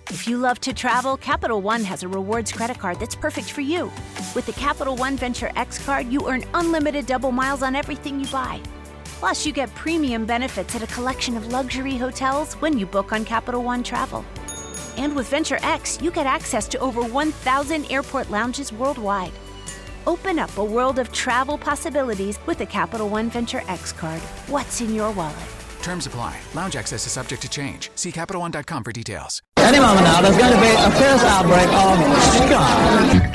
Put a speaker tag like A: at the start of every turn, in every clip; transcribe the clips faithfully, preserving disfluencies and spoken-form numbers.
A: If you love to travel, Capital One has a rewards credit card that's perfect for you. With the Capital One Venture X card, you earn unlimited double miles on everything you buy. Plus, you get premium benefits at a collection of luxury hotels when you book on Capital One Travel. And with Venture X, you get access to over one thousand airport lounges worldwide. Open up a world of travel possibilities with the Capital One Venture X card. What's in your wallet?
B: Terms apply. Lounge access is subject to change. See Capital One dot com for details.
C: Any moment now, there's going to be a fierce outbreak of ska.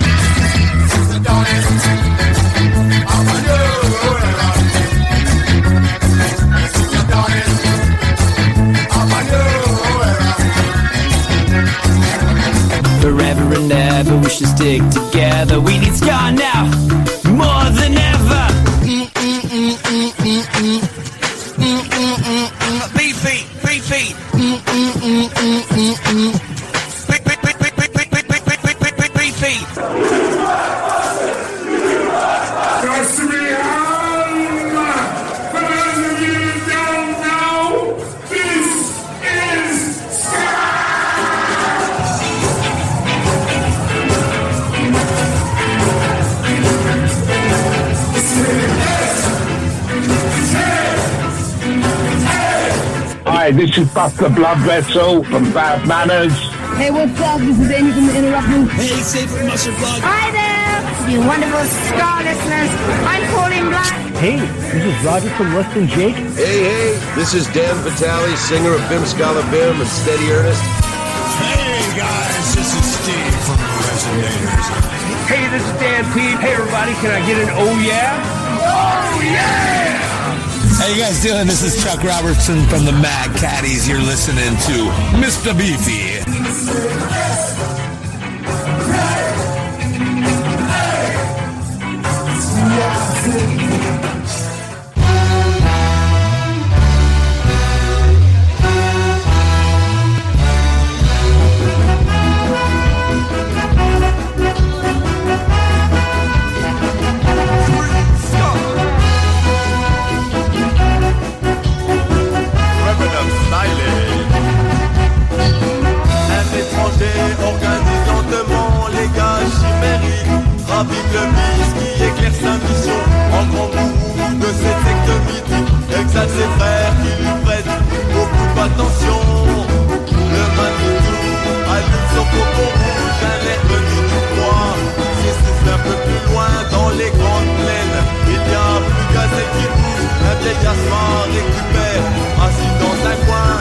D: Forever and ever, we should stick together. We need ska now, more than ever. Beefy, beefy.
E: Hi, this is Buster Bloodvessel from Bad Manners.
F: Hey, what's up? This is Amy from The Interruption.
D: Hey, Safe from Muscle Plug.
F: Hi there, you wonderful ska listeners. I'm Pauline Black.
G: Hey, this is Roger from Less Than Jake.
H: Hey, hey, this is Dan Vitale, singer of Bim Scala Bim and Steady Ernest.
I: Hey, guys, this is Steve from The Resonators.
E: Hey, this is Dan P. Hey, everybody, can I get an oh yeah? Oh yeah!
I: How you guys doing? This is Chuck Robertson from the Mad Caddies. You're listening to Mister Beefy.
J: Organise lentement les gars chimériques. Ravive le vice qui éclaire sa mission. En grand gourou de cette secte mythique. Exalte ses frères qui lui prêtent beaucoup d'attention. Le Manitou allume son coco rouge. Un air venu du froid s'essouffle un peu plus loin dans les grandes plaines. Il n'y a plus qu'à celle qui bouge. Un vieil asma récupère assis dans un coin.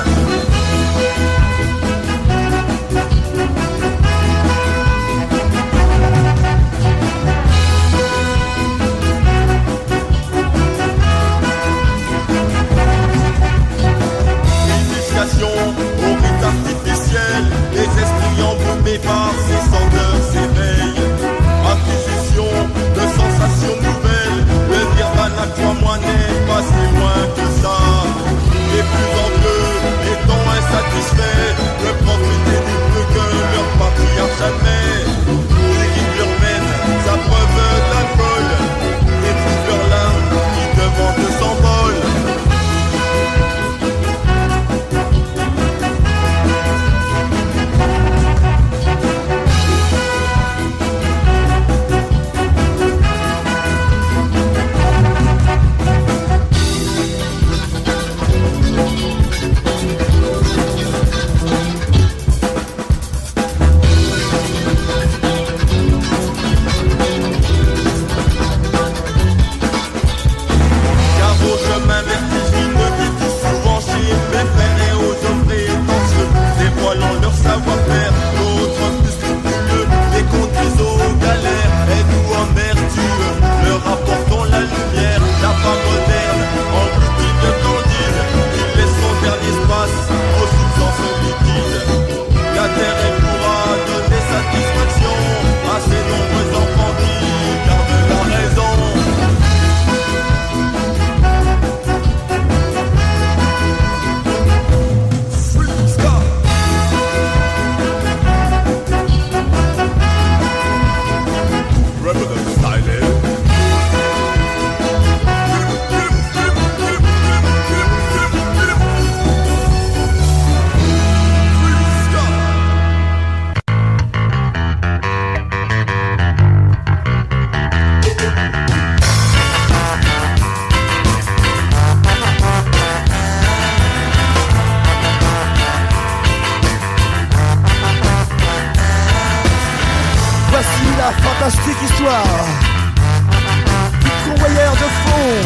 K: fantastique histoire du convoyeur de fond.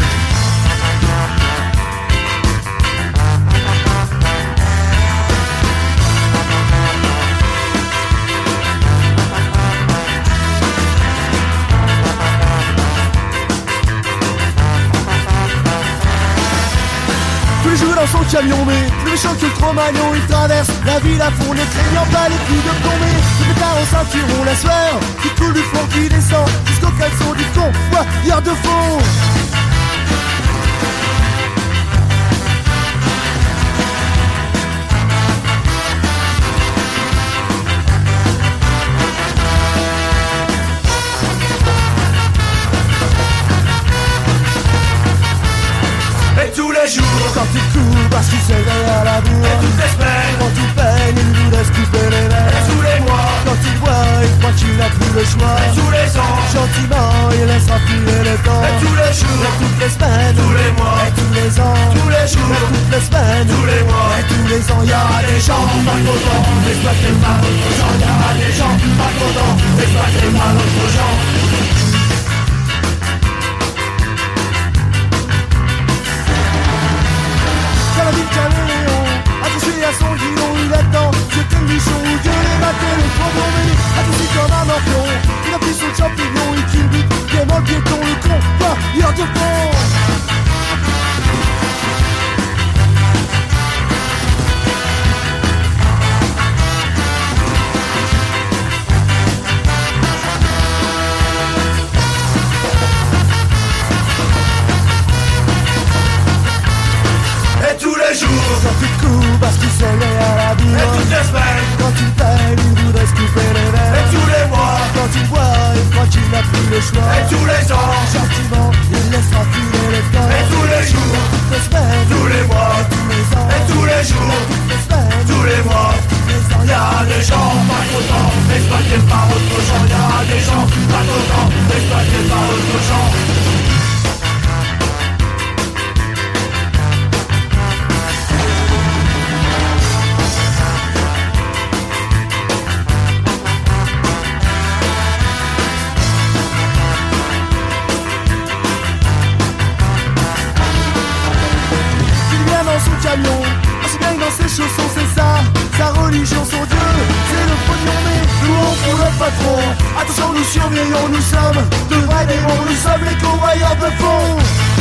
K: Dans son camion, mais plus méchant que le Cro-Magnon, il traverse la ville à fond, ne craignant pas les coups de plomber. Le pétard en ceinturon, la sueur qui coule du front, qui descend jusqu'au caleçon du convoyeur de fond. Quand il court parce qu'il s'éveille à la bourre. Et toutes les semaines, quand il peine, il nous laisse couper les verres. Et tous les mois, quand il voit, il croit qu'il n'a plus le choix. Et tous les ans, gentiment, il laissera filer le temps. Et tous les jours, et toutes les semaines, tous les mois, et tous les ans, tous les jours, et toutes les semaines, tous les mois, et tous les ans. Y'a des gens pas contents, exploités par d'autres gens. Y'a des gens pas contents, exploités par d'autres gens. La ville caméléon, accroché à son guidon, il attend, jeter le bichon ou gueuler, mater le trop tombé, accroché comme un morpion, il appuie sur le champignon, il culbute, gaiement le piéton, le convoyeur de fond. Quand il court parce qu'il s'éveille à la bourre. Et toutes les semaines, quand il peine, il voudrait se couper les verres. Et tous les mois, quand il boit, il croit qu'il n'a plus le choix. Et tous les ans, gentiment, il laissera filer les temps. Et tous les jours, toutes les semaines, tous les mois, et tous les ans. Et tous les jours, toutes les semaines, tous les mois, tous les ans. Y'a des gens pas contents, exploités par autres gens. Y'a des gens pas contents, exploités par autres gens. Aussi bien que dans ses chaussons, c'est ça, sa religion, son Dieu, c'est le pognon, mais nous on pour notre patron. Attention, nous surveillons, nous sommes de vrais démons, nous sommes les convoyeurs de fond.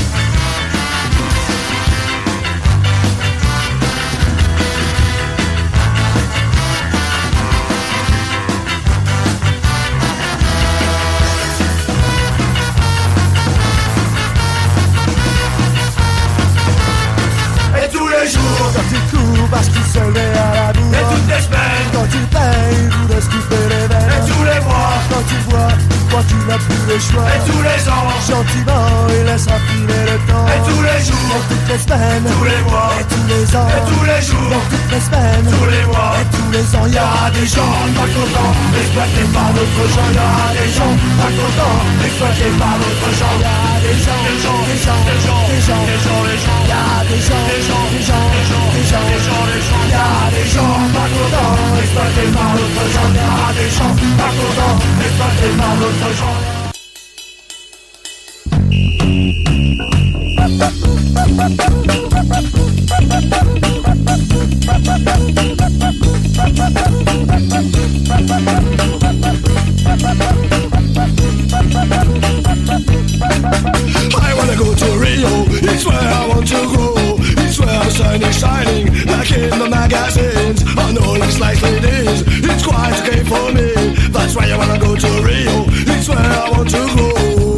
K: Quand il court parce qu'il se met à la bourre. Et toutes les semaines, quand il paye, il voudrait se couper les veines. Et tous les mois, quand il voit, il croit qu'il n'a plus le choix. Et tous les ans, gentiment, il laissera filer le temps. Et tous les jours, et toutes les semaines, tous les mois, et tous les ans. Et tous les jours, et toutes les semaines, tous les mois, et tous les ans. Y'a des gens pas contents, exploités par d'autres gens. Y'a des gens pas contents, exploités par d'autres gens. Y'a des gens, des gens, des gens, des gens, des gens, des gens, des gens. Y'a des gens, des gens, des gens, des gens. Des gens, des gens, des gens, y'a des gens pas contents, exploités par d'autres gens. Y'a des gens pas contents, exploités par d'autres gens.
L: I wanna go to Rio, it's where I want to go. It's where the sun is shining, like in the magazines. I know it's like it is, it's quite okay for me. That's why I wanna go to Rio, it's where I want to go.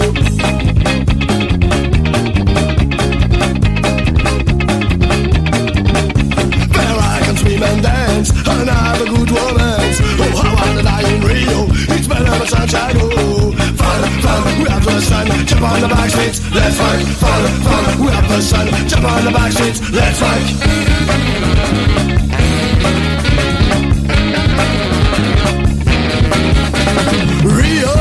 L: There I can swim and dance, and have a good romance. Oh, how I wanna die in Rio, it's better than sunshine. Oh, fun, fun, we have the sun, jump on the back seats, let's rock. Fun, fun, we have the sun, jump on the back seats, let's rock. Rio,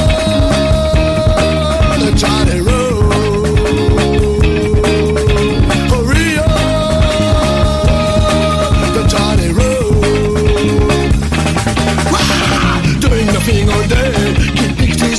L: the Johnny Road. Oh, Rio, the Johnny Road. Doing nothing all day, keep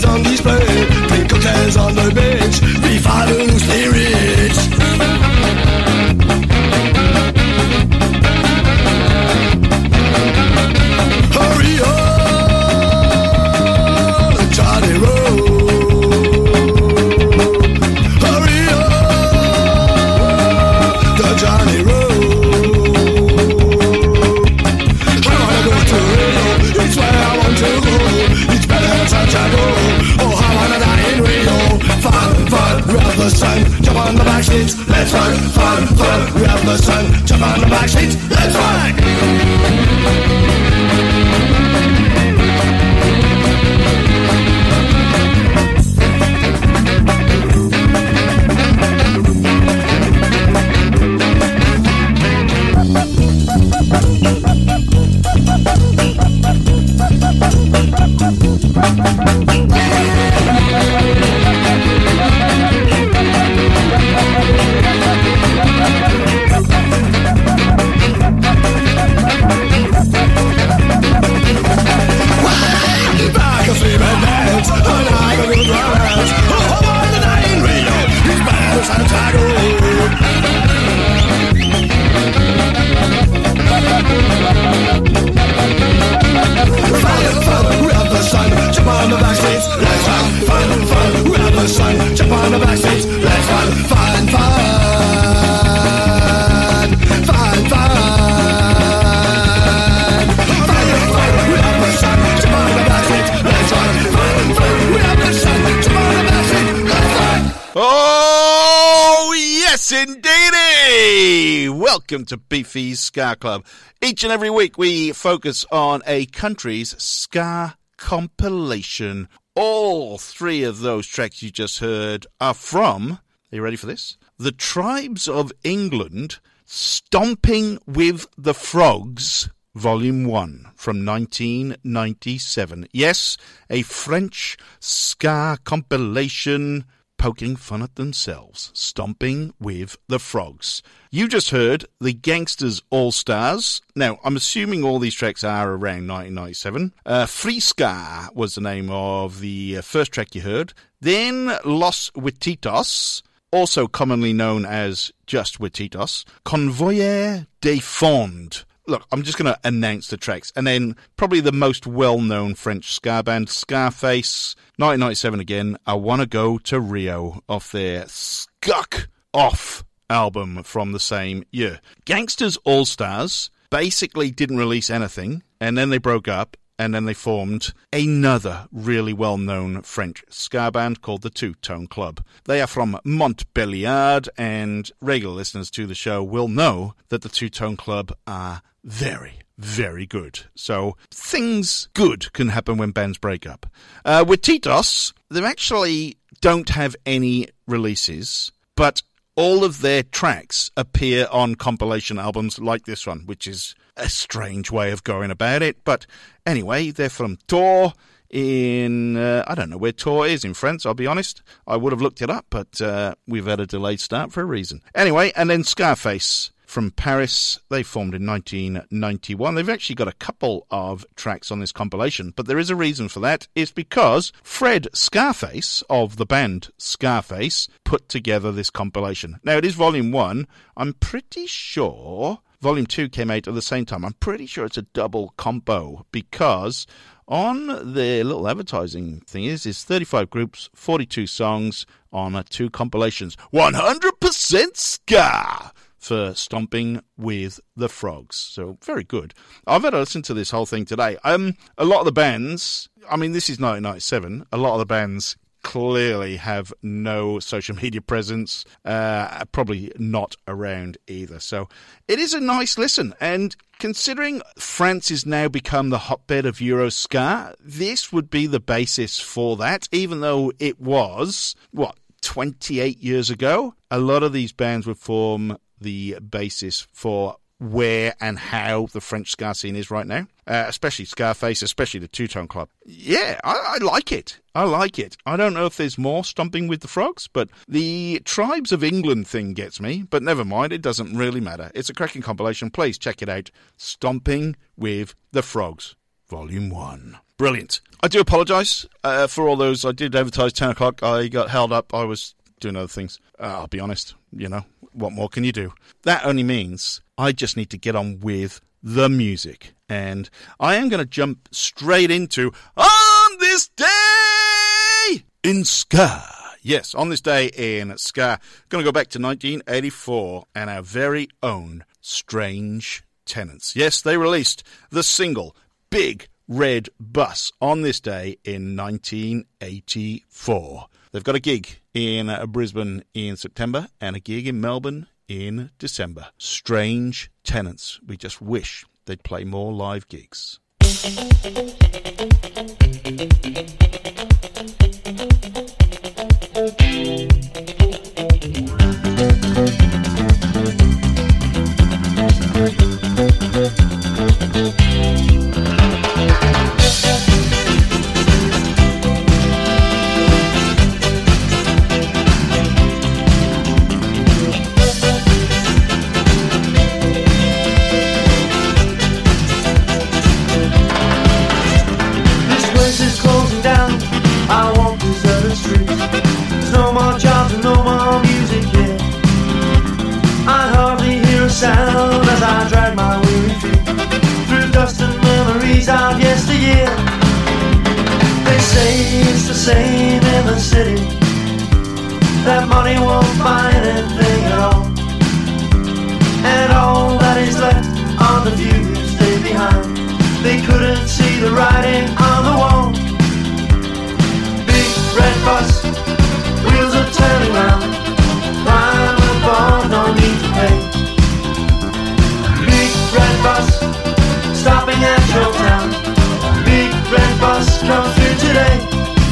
L: the sun, jump on the back seats, let's ride. Fun, fun, we have the sun, jump on the back seats, let's ride.
M: Welcome to Beefy's Ska Club. Each and every week we focus on a country's ska compilation. All three of those tracks you just heard are from, are you ready for this? The Tribes of England, Stomping with the Frogs, Volume one from nineteen ninety-seven. Yes, a French ska compilation poking fun at themselves, Stomping with the Frogs. You just heard the Gangsters All-Stars. Now, I'm assuming all these tracks are around nineteen ninety-seven. Uh, Free Ska was the name of the uh, first track you heard. Then Los Huititos, also commonly known as just Huititos. Convoyeur des Fonds. Look, I'm just going to announce the tracks. And then probably the most well-known French ska band, Scarface, nineteen ninety-seven again, I Wanna Go to Rio, off their Skuck Off album from the same year. Gangsters All-Stars basically didn't release anything, and then they broke up, and then they formed another really well-known French ska band called the Two Tone Club. They are from Montbéliard, and regular listeners to the show will know that the Two Tone Club are very, very good. So things good can happen when bands break up. Uh, with Titos, they actually don't have any releases, but all of their tracks appear on compilation albums like this one, which is a strange way of going about it. But anyway, they're from Tours in, uh, I don't know where Tours is in France, I'll be honest. I would have looked it up, but uh, we've had a delayed start for a reason. Anyway, and then Scarface from Paris. They formed in nineteen ninety-one. They've actually got a couple of tracks on this compilation, but there is a reason for that. It's because Fred Scarface of the band Scarface put together this compilation. Now, it is volume one. I'm pretty sure volume two came out at the same time. I'm pretty sure it's a double compo because on the little advertising thing is, is thirty-five groups, forty-two songs on uh, two compilations. one hundred percent ska for Stomping with the Frogs. So, very good. I've had to listen to this whole thing today. Um, a lot of the bands, I mean, this is nineteen ninety-seven, a lot of the bands clearly have no social media presence, uh, probably not around either. So, it is a nice listen, and considering France has now become the hotbed of Euro ska, this would be the basis for that, even though it was, what, twenty-eight years ago? A lot of these bands would form the basis for where and how the French ska scene is right now, uh, especially Scarface, especially the Two Tone Club. Yeah, I, I like it. I like it. I don't know if there's more Stomping with the Frogs, but the Tribes of England thing gets me, but never mind, it doesn't really matter. It's a cracking compilation. Please check it out. Stomping with the Frogs, Volume one. Brilliant. I do apologise uh, for all those. I did advertise ten o'clock. I got held up. I was doing other things. Uh, I'll be honest, you know, what more can you do? That only means I just need to get on with the music. And I am going to jump straight into On This Day in Ska. Yes, On This Day in Ska. Going to go back to nineteen eighty-four and our very own Strange Tenants. Yes, they released the single Big Red Bus on this day in nineteen eighty-four. They've got a gig in uh, Brisbane in September and a gig in Melbourne in December. Strange Tenants. We just wish they'd play more live gigs.
N: Sound as I drag my weary feet through dust and memories of yesteryear. They say it's the same in the city, that money won't buy anything at all, and all that is left are the views stay behind. They couldn't see the writing on the wall. Big red bus, wheels are turning round, climb aboard, no need to pay. Red bus, stopping at your town. Big red bus, come through today.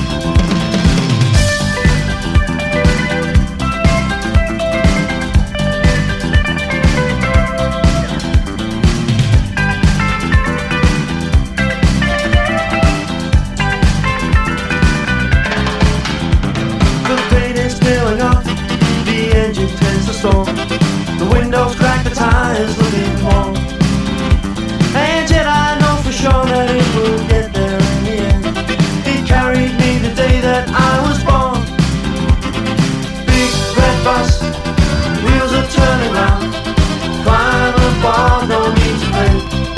N: The paint is peeling off, the engine tends to stall. The windows crack, the tires looking warm. And yet I know for sure that it will get there in the end. It carried me the day that I was born. Big red bus, wheels are turning round, climb aboard, no need to pay.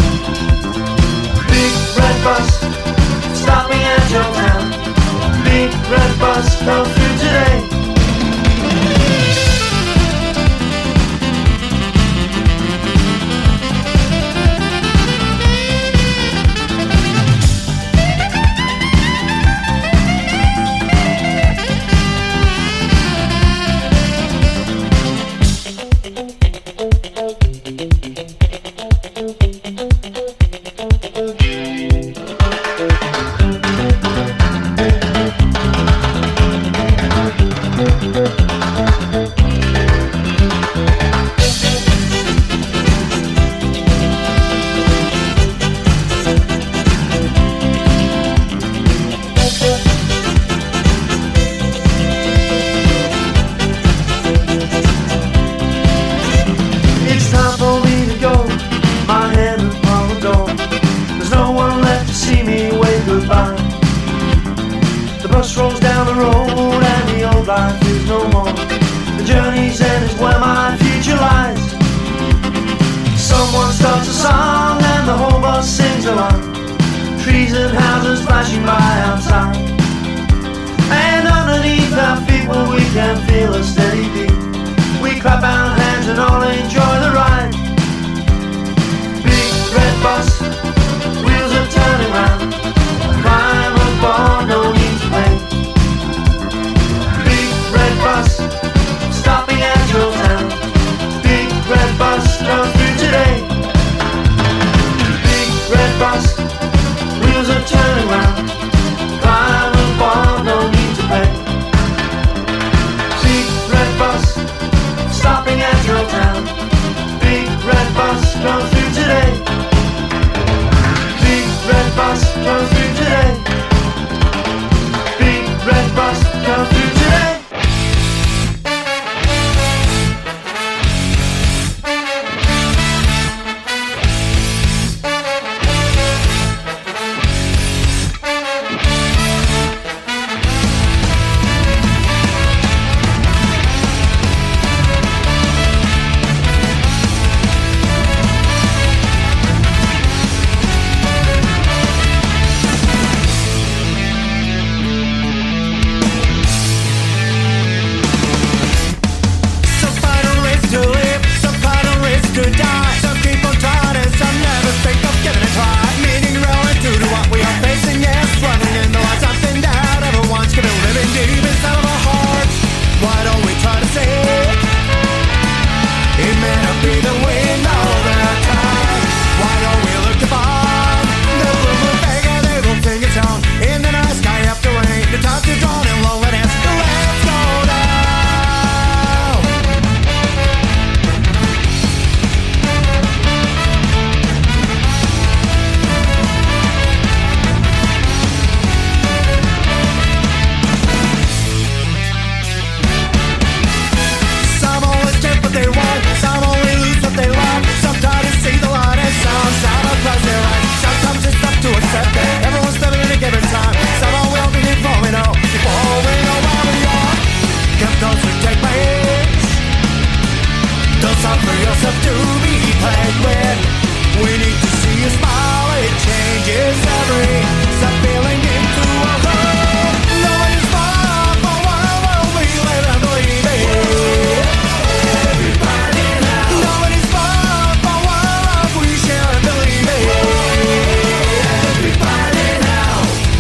N: Big red bus, stopping at your town. Big red bus, come through today.
K: is every step feeling into a hole. Nobody's far from what will we live and believe in. Everybody now. Nobody's far from what love we share and believe in. Everybody now.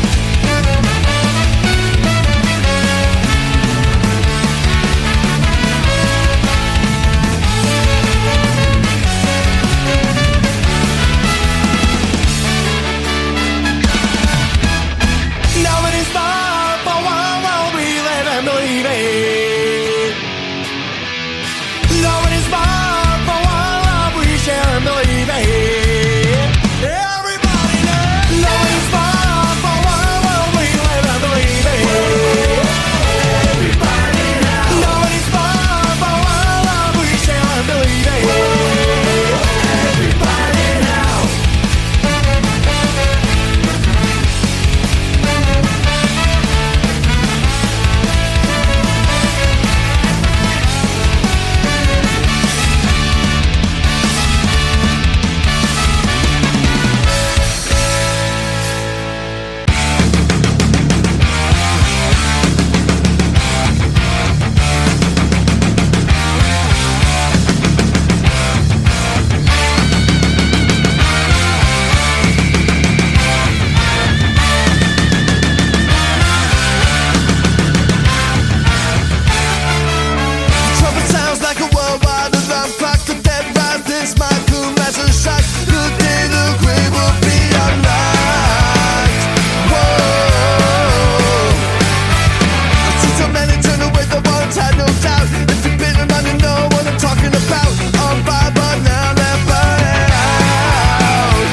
K: Nobody's far from what will we live and believe in. Nobody's far from what love we share and believe in. Everybody knows. Nobody's far from what will we live and believe in. Everybody now. Nobody's far from what love we share and believe in. Everybody now. Trumpet sounds like a worldwide alarm clock. The dead rise, this might come as a shock. The day the grave will be unlocked. Whoa. I've seen so many turn away, the ones had no doubt. If you've been around, you know what I'm talking about. On fire, but now they're burning out.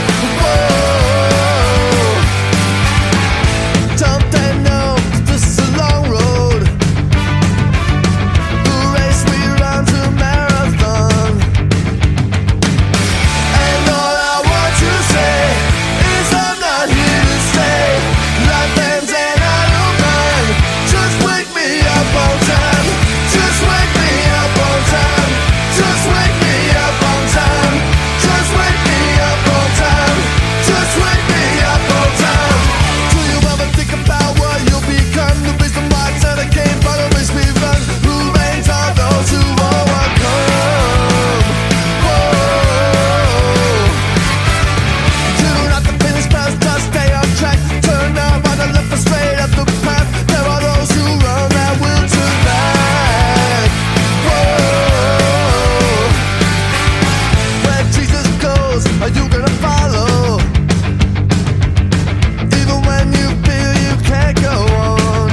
K: Whoa. Don't they know this is a long road? The race we run to marathon. And all I want to say is I'm not here to stay. Life ends and I don't mind. Just wake me up on time. Just wake me up on time. Just wake me up on time. Just wake me up on time. Just wake me up on time. Do you ever think about what you'll become? The reason why I said I came for the race we run. Who reigns are those who overcome? Whoa. You don't have to finish fast, just stay on track. Turn out right and left or straight up the path. There are those who run that will turn back. Whoa. Where Jesus goes, are you gonna follow? Even when you feel you can't go on.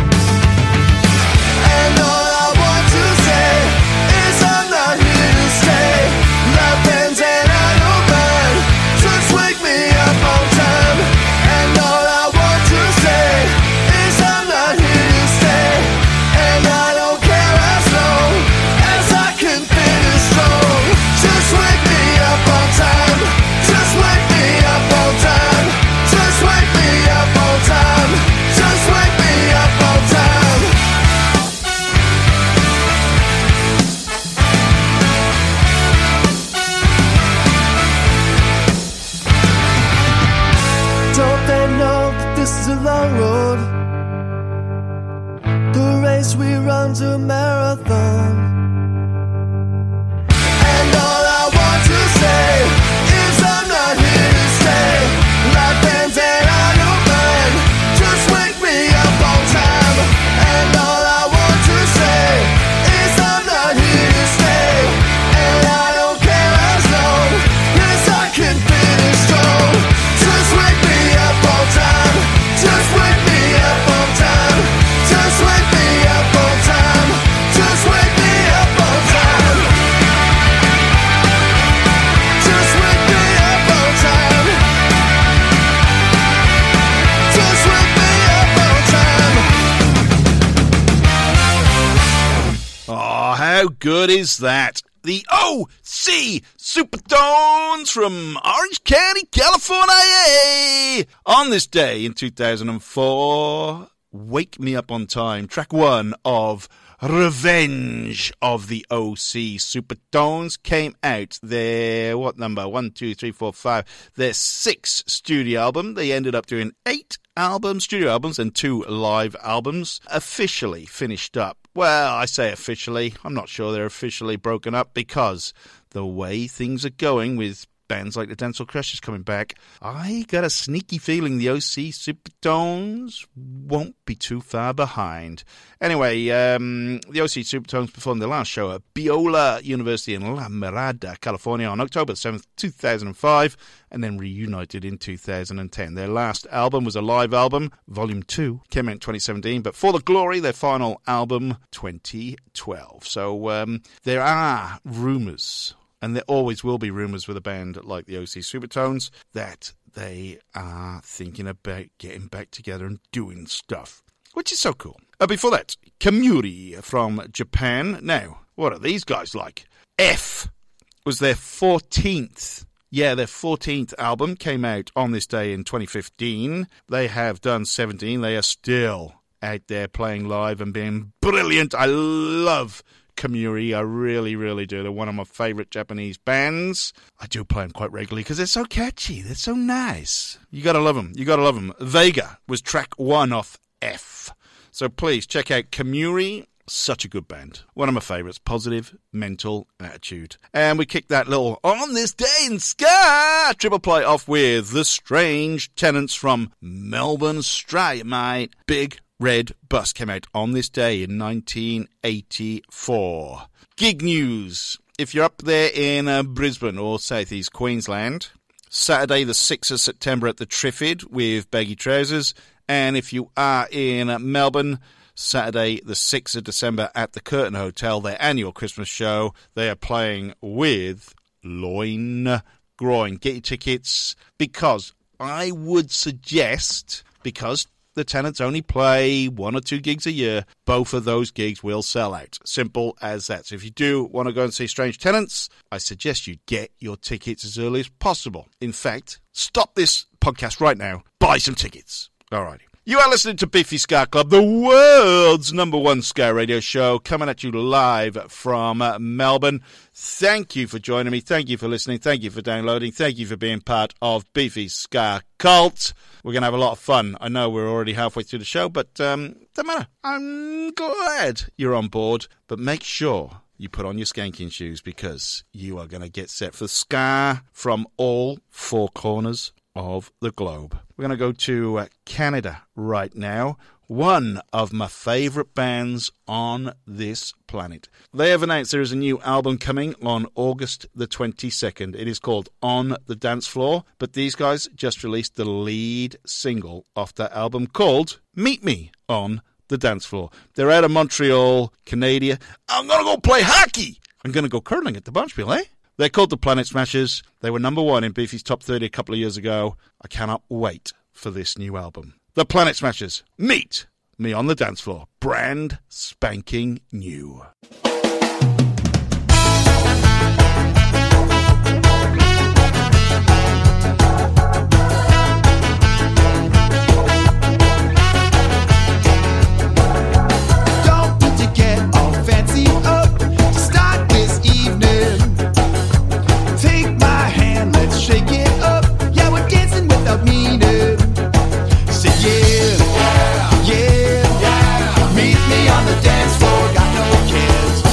K: And all I want to say is I'm not here to stay. Life ends and I don't mind. Just wake me up on time. And all I want to say is I'm not here to stay. And I don't care as long as I can finish strong. Just wake me up on time. Just wake me up on time. Just wake me up on time. Just wake me up on time. Don't they know that this is a long road? The race we run to marathon. And all I want to say is I'm not here to stay. Life ends and I don't mind. Just wake me up on time. And all I want to say is I'm not here to stay. And I don't care as long as I can finish strong. Just wake me up on time. Just wake me up on time. Just wake me up on time. Just wake me up on time. Just wake me up on time. Just wake me up on time.
M: Oh, how good is that? The O C Supertones from Orange County, California. On this day in two thousand four, Wake Me Up on Time, track one of Revenge of the O C Supertones came out. Their, what number? One, two, three, four, five. Their sixth studio album. They ended up doing eight albums, studio albums, and two live albums. Officially finished up. Well, I say officially. I'm not sure they're officially broken up because the way things are going with bands like the Dancehall Crushers coming back, I got a sneaky feeling the O C Supertones won't be too far behind. Anyway, um, the O C Supertones performed their last show at Biola University in La Mirada, California on October seventh, two thousand five, and then reunited in two thousand ten. Their last album was a live album. Volume two came out in twenty seventeen, but For the Glory, their final album, twenty twelve. So um, there are rumours, and there always will be rumours with a band like the O C Supertones, that they are thinking about getting back together and doing stuff, which is so cool. Uh, before that, Kamuri from Japan. Now, what are these guys like? F was their fourteenth. Yeah, their fourteenth album came out on this day in twenty fifteen. They have done seventeen. They are still out there playing live and being brilliant. I love Kamuri, I really, really do. They're one of my favourite Japanese bands. I do play them quite regularly because they're so catchy. They're so nice. You gotta love them. You gotta love them. Vega was track one off F. So please check out Kamuri. Such a good band. One of my favourites. Positive Mental Attitude. And we kicked that little On This Day in Ska triple play off with The Strange Tenants from Melbourne, Australia, mate. Big Red Bus came out on this day in nineteen eighty-four. Gig news. If you're up there in uh, Brisbane or South East Queensland, Saturday the sixth of September at the Triffid with Baggy Trousers. And if you are in uh, Melbourne, Saturday the sixth of December at the Curtin Hotel, their annual Christmas show, they are playing with Loin Groin. Get your tickets, because I would suggest, because the Tenants only play one or two gigs a year, both of those gigs will sell out. Simple as that. So if you do want to go and see Strange Tenants, I suggest you get your tickets as early as possible. In fact, stop this podcast right now, buy some tickets. Alrighty. You are listening to Beefy Ska Club, the world's number one ska radio show, coming at you live from uh, Melbourne. Thank you for joining me. Thank you for listening. Thank you for downloading. Thank you for being part of Beefy Ska Cult. We're going to have a lot of fun. I know we're already halfway through the show, but um, doesn't matter. I'm glad you're on board. But make sure you put on your skanking shoes, because you are going to get set for ska from all four corners of the globe. We're going to go to uh, Canada right now. One of my favourite bands on this planet. They have announced there is a new album coming on August the twenty-second. It is called On the Dance Floor, but these guys just released the lead single off that album called Meet Me on the Dance Floor. They're out of Montreal, Canada. I'm going to go play hockey. I'm going to go curling at the Bunchville, eh? They're called the Planet Smashers. They were number one in Beefy's Top thirty a couple of years ago. I cannot wait for this new album. The Planet Smashers, Meet Me on the Dance Floor. Brand spanking new.
K: Don't need to get all fancy up to start this evening. Take my hand, let's shake it up. Yeah, we're dancing without meaning. Say yeah, yeah, yeah, yeah. Meet me on the dance floor, got no kids.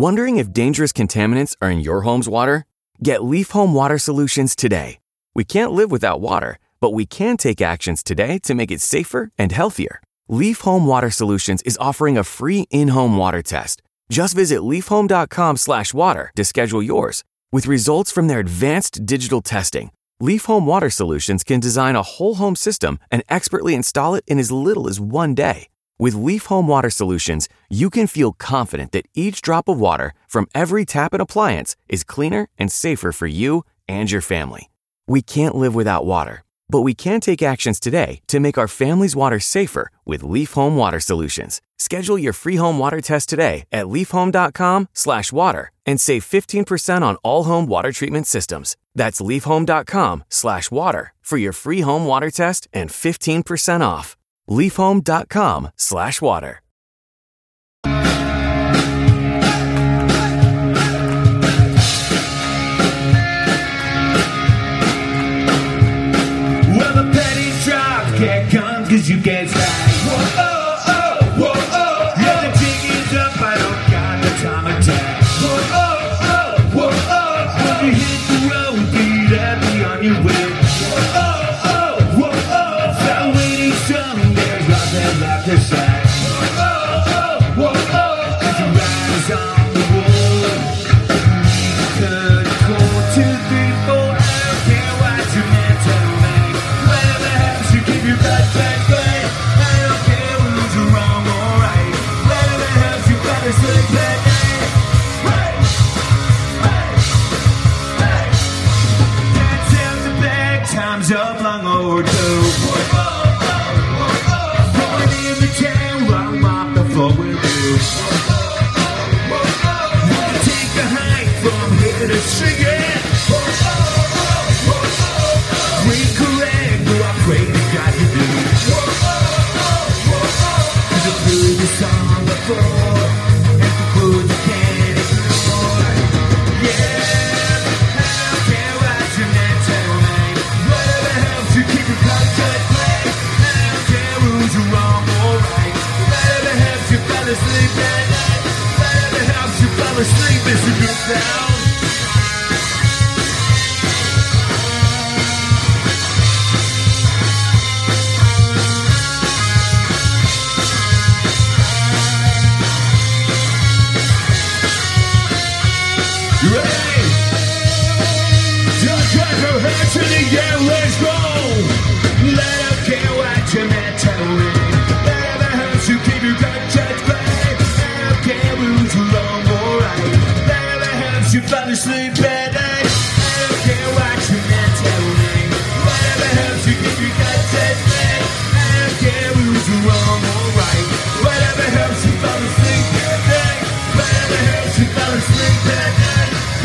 O: Wondering if dangerous contaminants are in your home's water? Get Leaf Home Water Solutions today. We can't live without water, but we can take actions today to make it safer and healthier. Leaf Home Water Solutions is offering a free in-home water test. Just visit leafhome.com slash water to schedule yours. With results from their advanced digital testing, Leaf Home Water Solutions can design a whole home system and expertly install it in as little as one day. With Leaf Home Water Solutions, you can feel confident that each drop of water from every tap and appliance is cleaner and safer for you and your family. We can't live without water, but we can take actions today to make our family's water safer with Leaf Home Water Solutions. Schedule your free home water test today at leafhome.com slash water and save fifteen percent on all home water treatment systems. That's leafhome.com slash water for your free home water test and fifteen percent off. leafhome.com slash water.
N: Well, the pennies drop, can't come cause you can't stop. Whoa, oh, oh, whoa, oh, yeah, the jig is up, I don't got the time attack. Whoa, oh, oh, whoa, oh, when you hit the road, be happy on your way. Whoa, oh, oh, whoa, oh, start waiting some, there's nothing left to say. Whoa, oh, whoa, oh, cause your ride is on the road. We could go two, three, four, I don't care what you meant to make. Whatever happens, you keep your butt back, back. I don't care who's wrong or right. Whatever happens, you gotta sleep that night. Hey, hey, hey. That sounds a bad time's up long overdue. Whoa, whoa, whoa, whoa, whoa. Going in the town, I'm off the floor with you. Whoa, whoa, whoa, whoa. Wanna take a hike from here to Michigan. Whoa, whoa, whoa, whoa. Recorrect, do I pray to God you do. Whoa, whoa, whoa, whoa. Cause I played this song before, and for good you can't ignore. Yeah, I don't care what you meant to me. Whatever helps you keep your blood cut clean. I don't care who's wrong or right. Whatever helps you fall asleep at night. Whatever helps you fall asleep is a good sound. You ready? Just got your hands in the air, let's go. Let up care what you meant to me. Whatever hurts you, keep your gut shut tight. I don't care who's wrong or right. Whatever hurts you, fall asleep at night. I don't care what you meant to me. Whatever hurts you, keep your gut shut tight. I don't care who's wrong or right. Whatever helps you fall asleep at night. Whatever helps you fall asleep at night.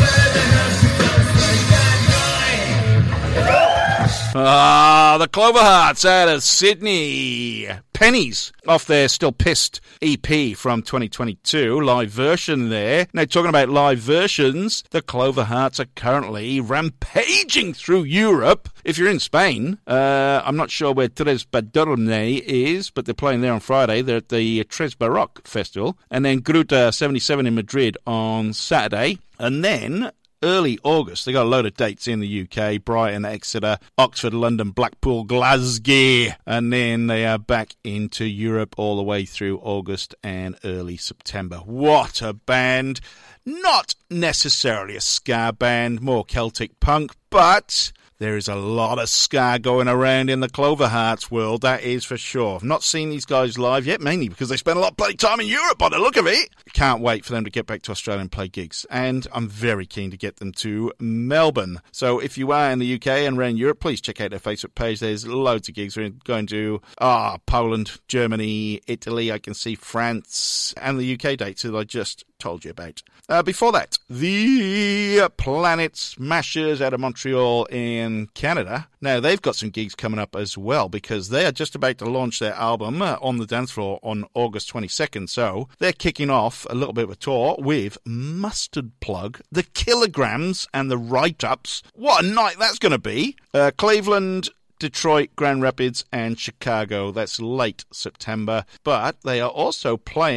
M: Ah, the Clover Hearts out of Sydney. Pennies off their Still Pissed E P from twenty twenty-two, live version there. Now, talking about live versions, the Clover Hearts are currently rampaging through Europe. If you're in Spain, uh, I'm not sure where Tres Badorne is, but they're playing there on Friday. They're at the Tres Baroque Festival. And then Gruta seventy-seven in Madrid on Saturday. And then early August, they got a load of dates in the U K: Brighton, Exeter, Oxford, London, Blackpool, Glasgow, and then they are back into Europe all the way through August and early September. What a band! Not necessarily a ska band, more Celtic punk, but there is a lot of ska going around in the Clover Hearts world, that is for sure. I've not seen these guys live yet, mainly because they spend a lot of bloody time in Europe by the look of it. Can't wait for them to get back to Australia and play gigs. And I'm very keen to get them to Melbourne. So if you are in the U K and around Europe, please check out their Facebook page. There's loads of gigs. We're going to ah Poland, Germany, Italy. I can see France and the U K dates that I just told you about. Uh, before that, the Planet Smashers out of Montreal in Canada. Now, they've got some gigs coming up as well because they are just about to launch their album uh, On the Dance Floor on August twenty-second. So they're kicking off a little bit of a tour with Mustard Plug, The Kilograms and The Write-Ups. What a night that's going to be. Uh, Cleveland, Detroit, Grand Rapids and Chicago. That's late September. But they are also playing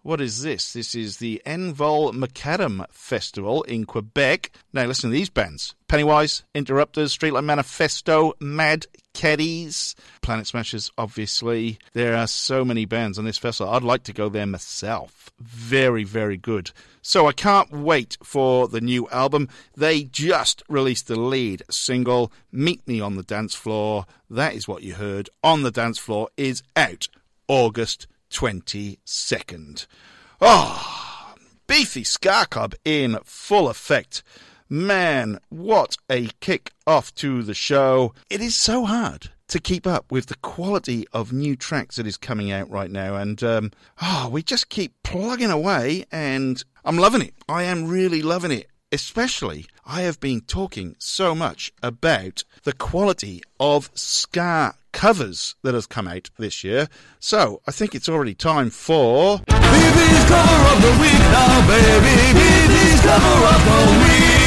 M: What is this? This is the Envol Macadam Festival in Quebec. Now listen to these bands. Pennywise, Interrupters, Streetlight Manifesto, Mad Caddies, Planet Smashers, obviously. There are so many bands on this festival. I'd like to go there myself. Very, very good. So I can't wait for the new album. They just released the lead single, Meet Me on the Dance Floor. That is what you heard. On the Dance Floor is out August twenty-second. Oh, Beefy Ska Club in full effect. Man, what a kick off to the show. It is so hard to keep up with the quality of new tracks that is coming out right now. And um, oh, we just keep plugging away, and I'm loving it. I am really loving it. Especially, I have been talking so much about the quality of ska covers that has come out this year. So, I think it's already time for...
L: B B's cover of the week now, baby. B B's cover of the week.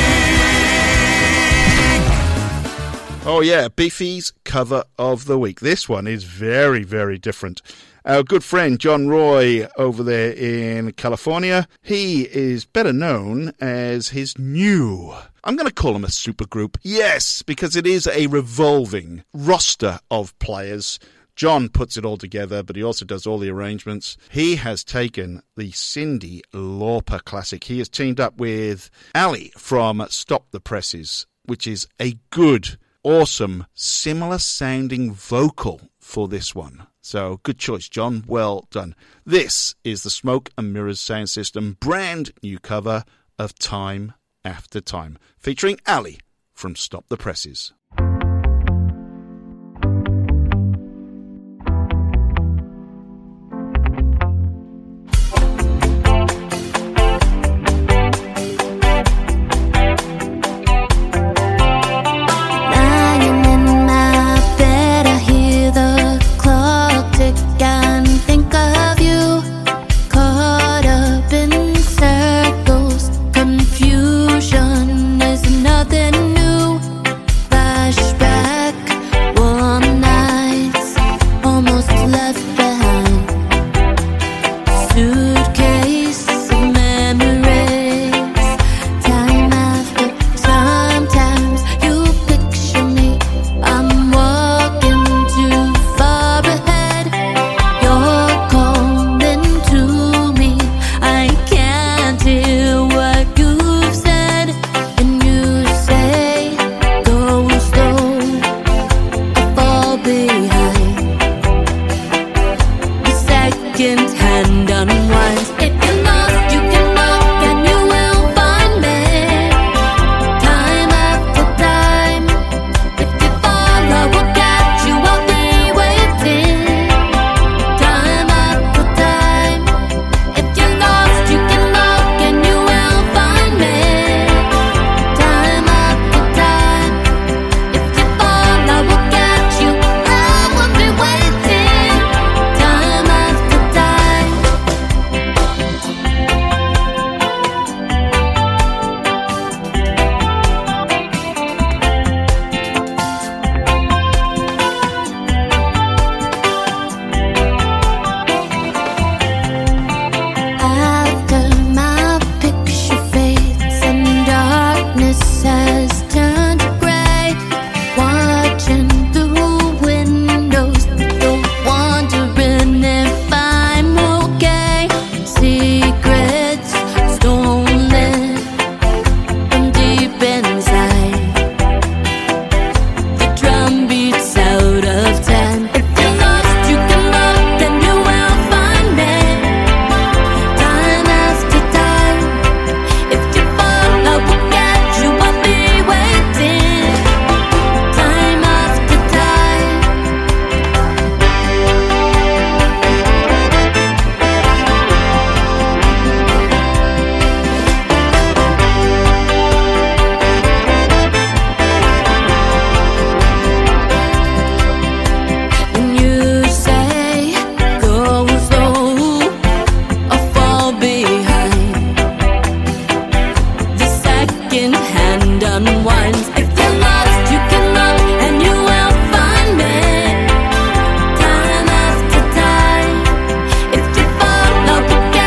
M: Oh yeah, Beefy's cover of the week. This one is very, very different. Our good friend John Roy over there in California, he is better known as his new... I'm going to call him a supergroup. Yes, because it is a revolving roster of players. John puts it all together, but he also does all the arrangements. He has taken the Cyndi Lauper classic. He has teamed up with Ali from Stop the Presses, which is a good, awesome, similar-sounding vocal for this one. So, good choice, John. Well done. This is the Smoke and Mirrors sound system brand new cover of Time After Time, featuring Ali from Stop the Presses.
P: Time after time, if you fall, I will get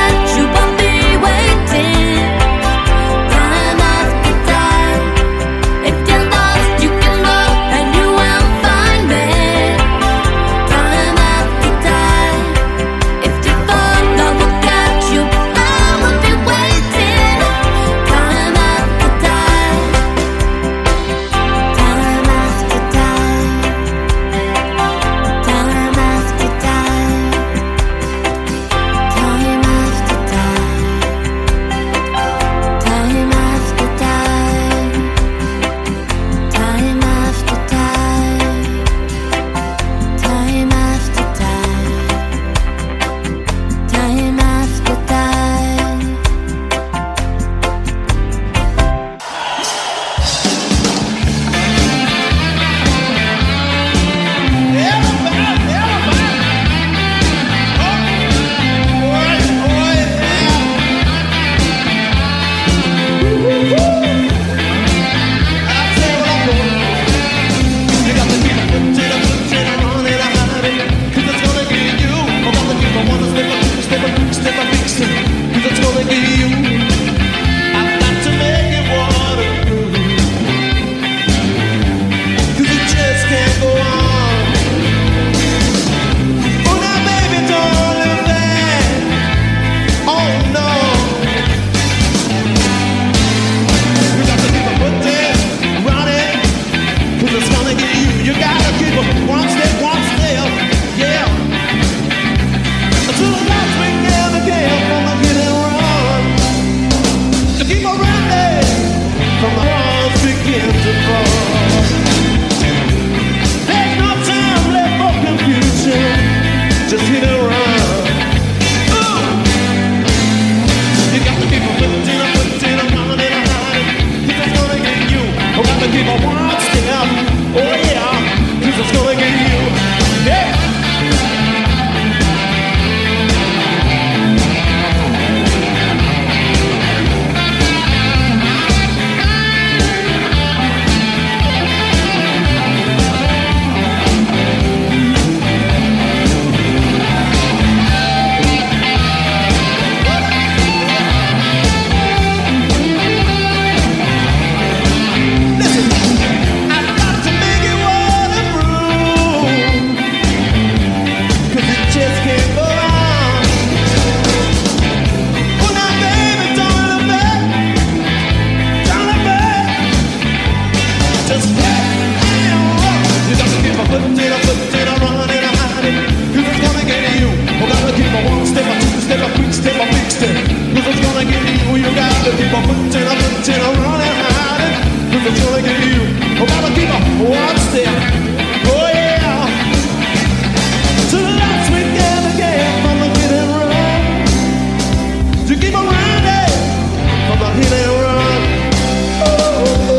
L: till I'm running hiding with the joy of you. Oh, mama, keep on one step. Oh, yeah. To the lights we can again from the hit and run. To keep on running from the hit and run. Ooh.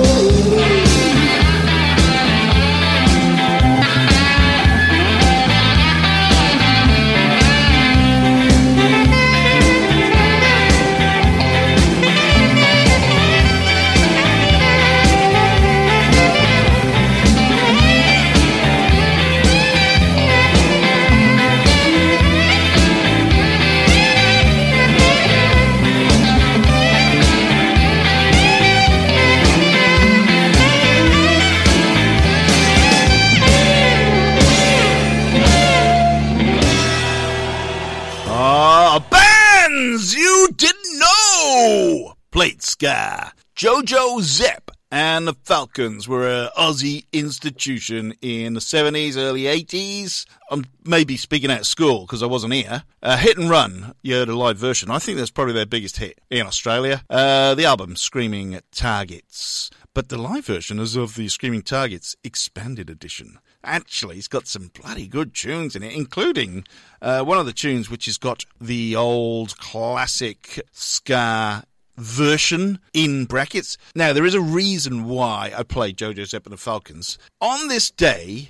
M: You didn't know! Plate Ska. Jojo Zep and the Falcons were an Aussie institution in the seventies, early eighties. I'm maybe speaking out of school because I wasn't here. Uh, Hit and Run, you heard a live version. I think that's probably their biggest hit in Australia. Uh, the album, Screaming Targets. But the live version is of the Screaming Targets Expanded Edition. Actually, it's got some bloody good tunes in it, including uh, one of the tunes which has got the old classic ska version in brackets. Now, there is a reason why I played Jojo Zep and the Falcons. On this day,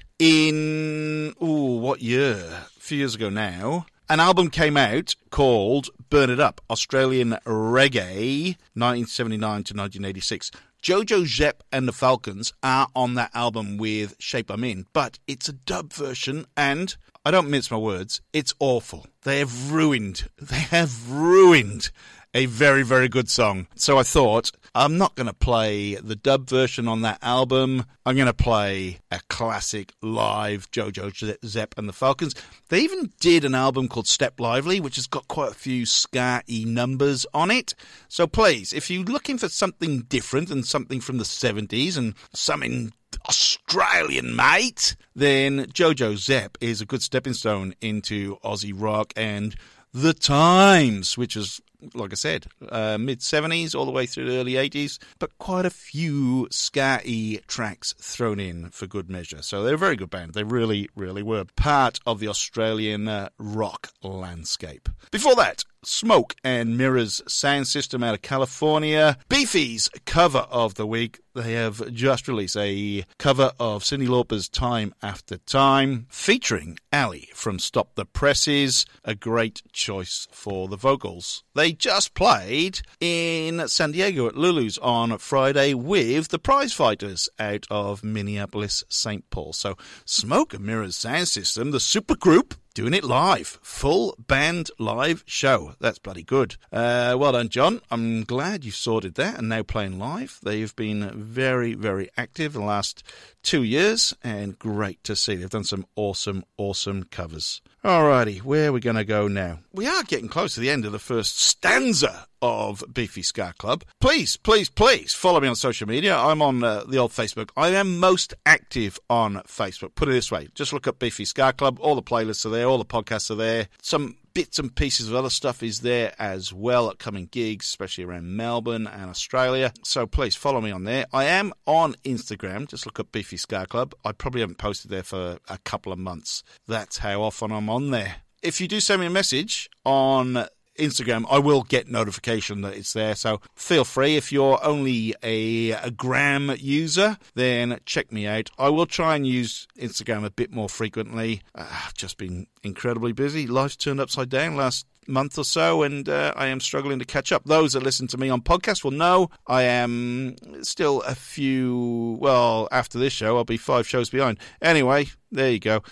M: in, ooh, what year? A few years ago now, an album came out called Burn It Up, Australian Reggae, nineteen seventy-nine to nineteen eighty-six. Jojo Zep and the Falcons are on that album with Shape I'm In, but it's a dub version, and I don't mince my words, it's awful. They have ruined, they have ruined a very, very good song. So I thought, I'm not going to play the dub version on that album. I'm going to play a classic live Jojo Zep and the Falcons. They even did an album called Step Lively, which has got quite a few ska-y numbers on it. So please, if you're looking for something different and something from the seventies and something Australian, mate, then Jojo Zep is a good stepping stone into Aussie rock and the times, which is, like I said, uh, mid-seventies all the way through the early eighties, but quite a few ska-y tracks thrown in for good measure. So they're a very good band. They really, really were part of the Australian uh, rock landscape. Before that, Smoke and Mirrors sound system out of California. Beefy's cover of the week. They have just released a cover of Cyndi Lauper's Time After Time, featuring Ali from Stop the Presses. A great choice for the vocals. They just played in San Diego at Lulu's on Friday with the Prize Fighters out of Minneapolis, Saint Paul. So Smoke and Mirrors sound system, the supergroup, doing it live. Full band live show. That's bloody good. Uh, well done, John. I'm glad you've sorted that and now playing live. They've been very, very active the last two years and great to see. They've done some awesome, awesome covers. Alrighty, where are we going to go now? We are getting close to the end of the first stanza of Beefy Ska Club. Please, please, please follow me on social media. I'm on uh, the old Facebook. I am most active on Facebook. Put it this way, just look up Beefy Ska Club. All the playlists are there, all the podcasts are there. Some bits and pieces of other stuff is there as well, upcoming gigs, especially around Melbourne and Australia. So please follow me on there. I am on Instagram. Just look up Beefy Ska Club. I probably haven't posted there for a couple of months. That's how often I'm on there. If you do send me a message on Instagram, I will get notification that it's there, so feel free. If you're only a, a gram user, then check me out. I will try and use Instagram a bit more frequently. Uh, I've just been incredibly busy. Life's turned upside down last month or so, and uh, I am struggling to catch up. Those that listen to me on podcast will know I am still a few, well, after this show, I'll be five shows behind. Anyway, there you go.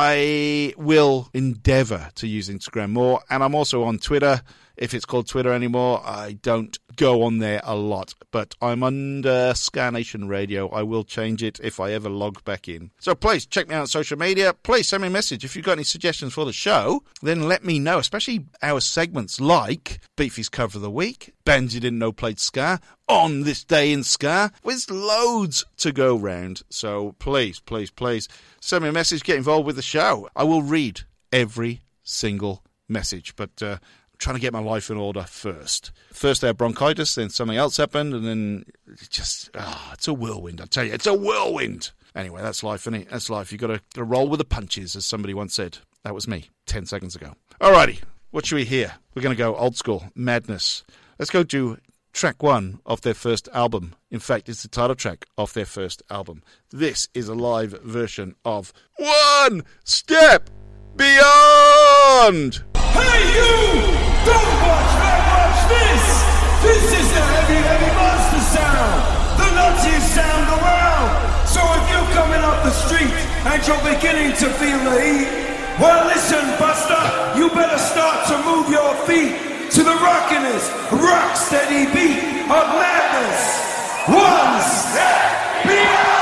M: I will endeavour to use Instagram more, and I'm also on Twitter. If it's called Twitter anymore, I don't go on there a lot, but I'm under Ska Nation Radio. I will change it if I ever log back in. So please check me out on social media. Please send me a message. If you've got any suggestions for the show, then let me know, especially our segments like Beefy's Cover of the Week, bands you didn't know played ska, On This Day in Ska. There's loads to go round. So please, please, please send me a message. Get involved with the show. I will read every single message, but uh, trying to get my life in order first. First I had bronchitis, then something else happened, and then it just, ah, oh, it's a whirlwind, I tell you, it's a whirlwind. Anyway, that's life, isn't it? That's life. You've got to, to roll with the punches, as somebody once said. That was me, ten seconds ago. Alrighty, what should we hear? We're going to go old school, Madness. Let's go to track one of their first album. In fact, it's the title track of their first album. This is a live version of One Step Beyond.
P: Hey you! Don't watch, don't watch this! This is the heavy, heavy monster sound! The nuttiest sound around! So if you're coming up the street and you're beginning to feel the heat, well listen, Buster, you better start to move your feet to the rockiness, rock steady beat of madness. One step beyond!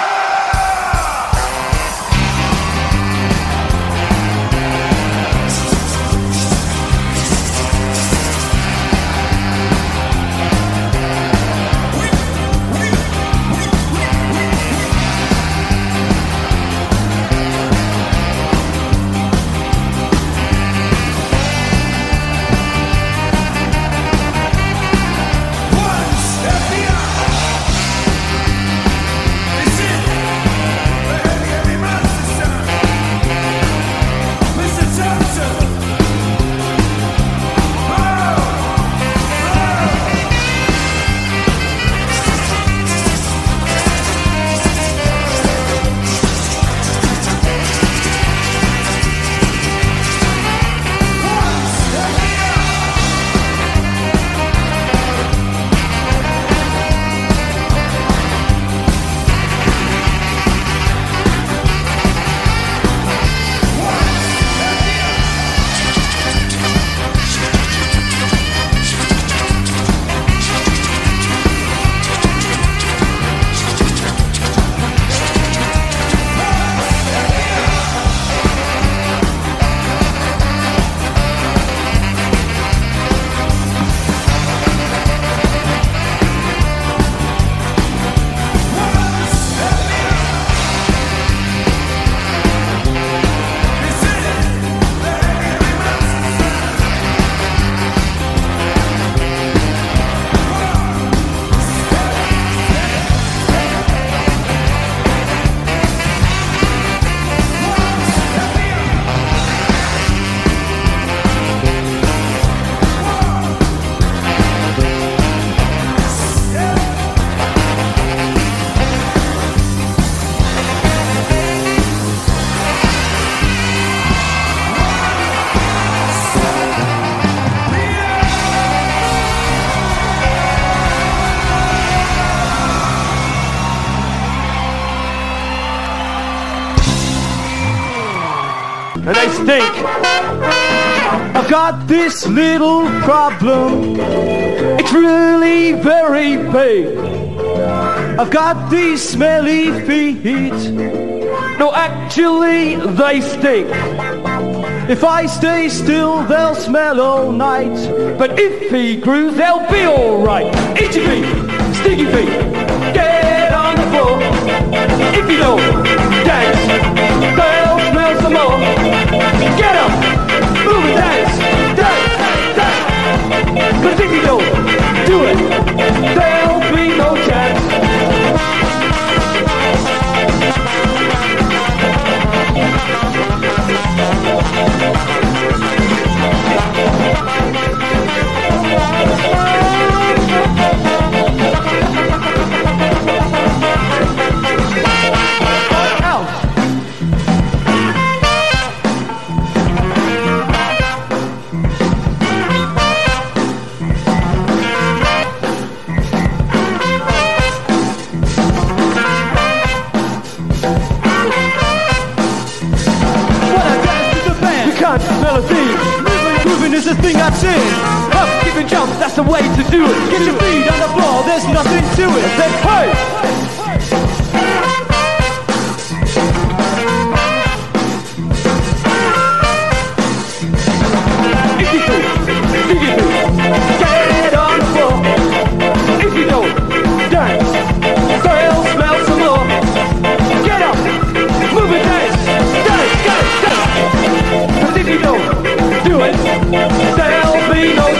N: And they stink. I've got this little problem. It's really very big. I've got these smelly feet. No, actually, they stink. If I stay still, they'll smell all night. But if he grooves, they'll be alright. Itchy feet, sticky feet, get on the floor. If you don't dance, they'll smell some more. Get up, move and dance, dance, dance. Cause if you don't do it, there'll be no chance. Is the thing I've seen. Up, skip and jump, that's the way to do it. Get your feet on the floor, there's nothing to it. Then hey! If you do, if you do, get on the floor. If you don't, dance, they'll smell some more. Get up, move and dance, dance, dance, dance. Cause if you don't do it, there'll be no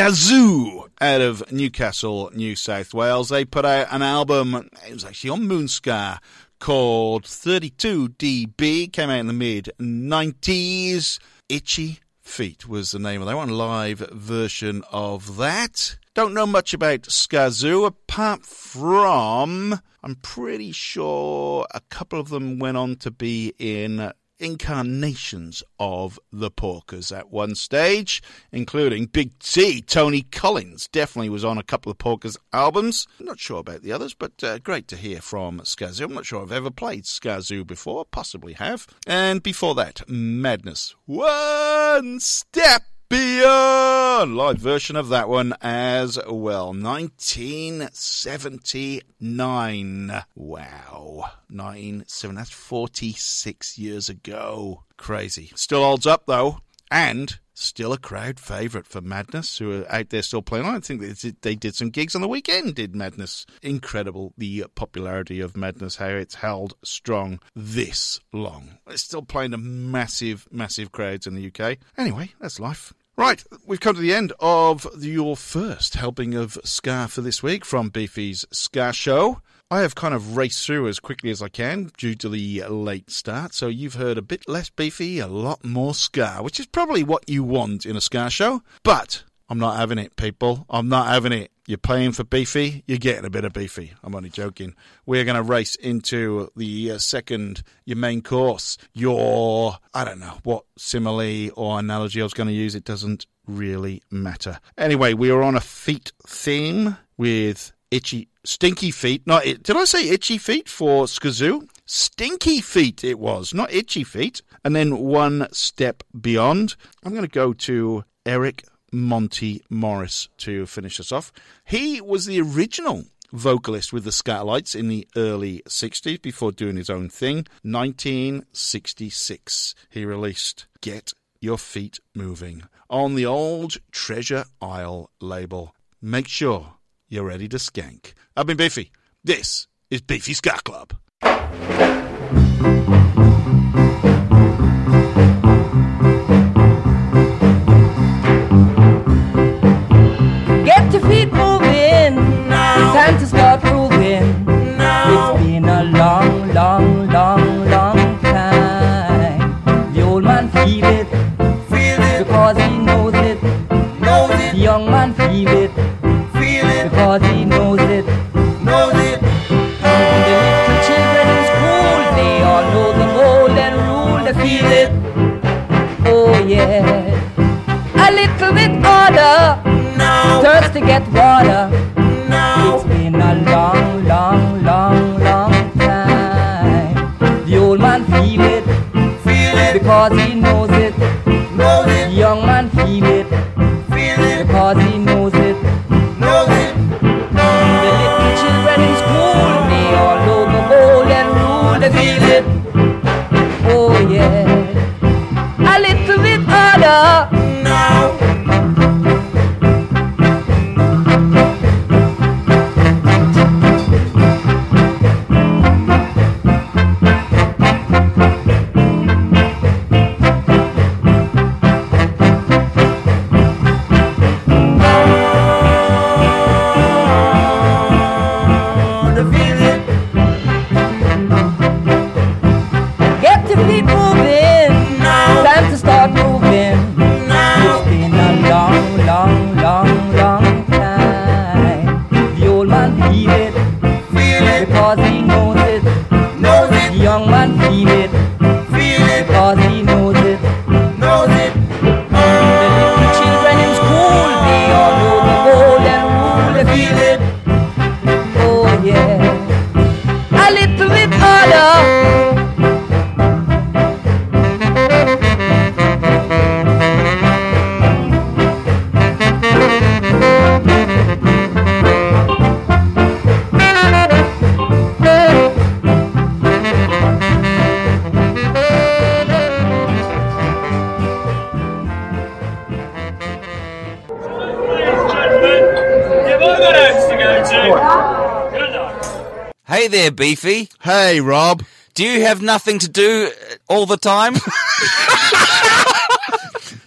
M: Skazoo out of Newcastle, New South Wales. They put out an album, it was actually on Moonska, called thirty-two D B, came out in the mid nineties. Itchy Feet was the name of that one, live version of that. Don't know much about Skazoo, apart from, I'm pretty sure a couple of them went on to be in incarnations of the Porkers at one stage, including Big T, Tony Collins, definitely was on a couple of Porkers albums. I'm not sure about the others, but uh, great to hear from Skazoo. I'm not sure I've ever played Skazoo before, possibly have. And before that, Madness, One Step Beyond, live version of that one as well, nineteen seventy-nine. Wow, nineteen seventy, that's forty-six years ago. Crazy. Still holds up though, and still a crowd favourite for Madness, who are out there still playing. I think they did, they did some gigs on the weekend, did Madness. Incredible, the popularity of Madness, how it's held strong this long. It's still playing to massive, massive crowds in the U K. Anyway, that's life. Right, we've come to the end of your first helping of ska for this week from Beefy's Ska Show. I have kind of raced through as quickly as I can due to the late start, so you've heard a bit less Beefy, a lot more ska, which is probably what you want in a ska show, but I'm not having it, people. I'm not having it. You're paying for Beefy, you're getting a bit of Beefy. I'm only joking. We're going to race into the uh, second, your main course, your, I don't know, what simile or analogy I was going to use. It doesn't really matter. Anyway, we are on a feet theme with Itchy, Stinky Feet. Not it, did I say Itchy Feet for Skazoo? Stinky Feet it was, not Itchy Feet. And then One Step Beyond. I'm going to go to Eric Monty Morris to finish us off. He was the original vocalist with the Skatalites in the early sixties before doing his own thing. nineteen sixty-six, he released Get Your Feet Moving on the old Treasure Isle label. Make sure you're ready to skank. I've been Beefy. This is Beefy Ska Club.
Q: Get your feet moving, now. Time to start proving. Now. It's been a long, long, long, long time. The old man feel it, feel it, because he knows it, knows it. The young man feel it, feel it, because he knows it, knows it. And the little children in school, they all know the golden rule, they feel it. Oh yeah, a little bit harder. Thirst to get water. No. It's been a long, long, long, long time. The old man feel it, feel it, because he knows it, knows it. The young man feel it, feel it, because he knows it, knows it. The little children in school, they all know the golden rule, they feel it. Oh yeah, a little bit harder. No.
R: Hey there, Beefy.
M: Hey, Rob.
R: Do you have nothing to do all the time?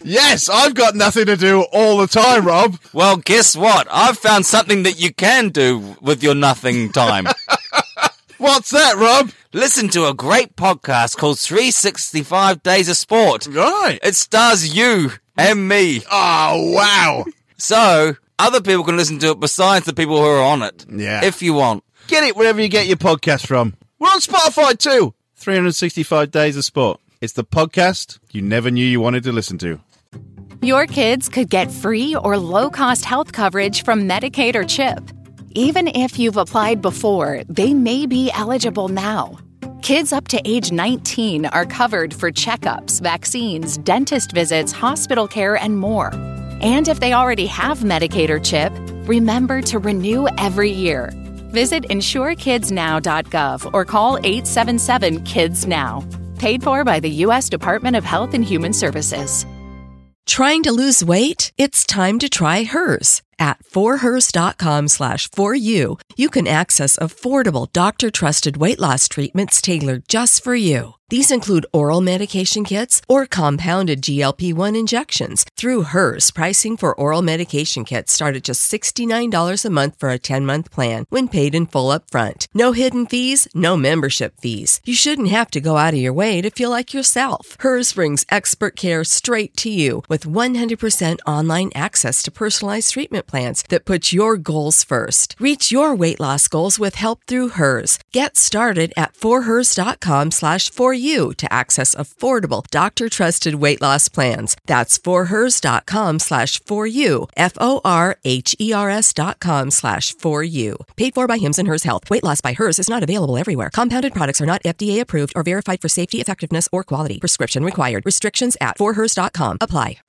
M: Yes, I've got nothing to do all the time, Rob.
R: Well, guess what? I've found something that you can do with your nothing time.
M: What's that, Rob?
R: Listen to a great podcast called three sixty-five Days of Sport.
M: Right.
R: It stars you and me.
M: Oh, wow.
R: So, other people can listen to it besides the people who are on it.
M: Yeah.
R: If you want.
M: Get it wherever you get your podcast from. We're on Spotify too. three sixty-five Days of Sport. It's the podcast you never knew you wanted to listen to.
S: Your kids could get free or low-cost health coverage from Medicaid or CHIP. Even if you've applied before, they may be eligible now. Kids up to age nineteen are covered for checkups, vaccines, dentist visits, hospital care, and more. And if they already have Medicaid or CHIP, remember to renew every year. Visit insure kids now dot gov or call eight seven seven, kids now. Paid for by the U S Department of Health and Human Services.
T: Trying to lose weight? It's time to try Hers. At forhers.com slash for you, you can access affordable doctor-trusted weight loss treatments tailored just for you. These include oral medication kits or compounded G L P one injections. Through Hers, pricing for oral medication kits start at just sixty-nine dollars a month for a ten-month plan when paid in full upfront. No hidden fees, no membership fees. You shouldn't have to go out of your way to feel like yourself. Hers brings expert care straight to you with one hundred percent online access to personalized treatment plans that put your goals first. Reach your weight loss goals with help through Hers. Get started at forhers.com slash for you to access affordable doctor-trusted weight loss plans. That's forhers.com slash for you, F-O-R-H-E-R-S dot com slash for you. Paid for by Hims and Hers Health. Weight loss by Hers is not available everywhere. Compounded products are not F D A approved or verified for safety, effectiveness, or quality. Prescription required. Restrictions at forhers dot com apply.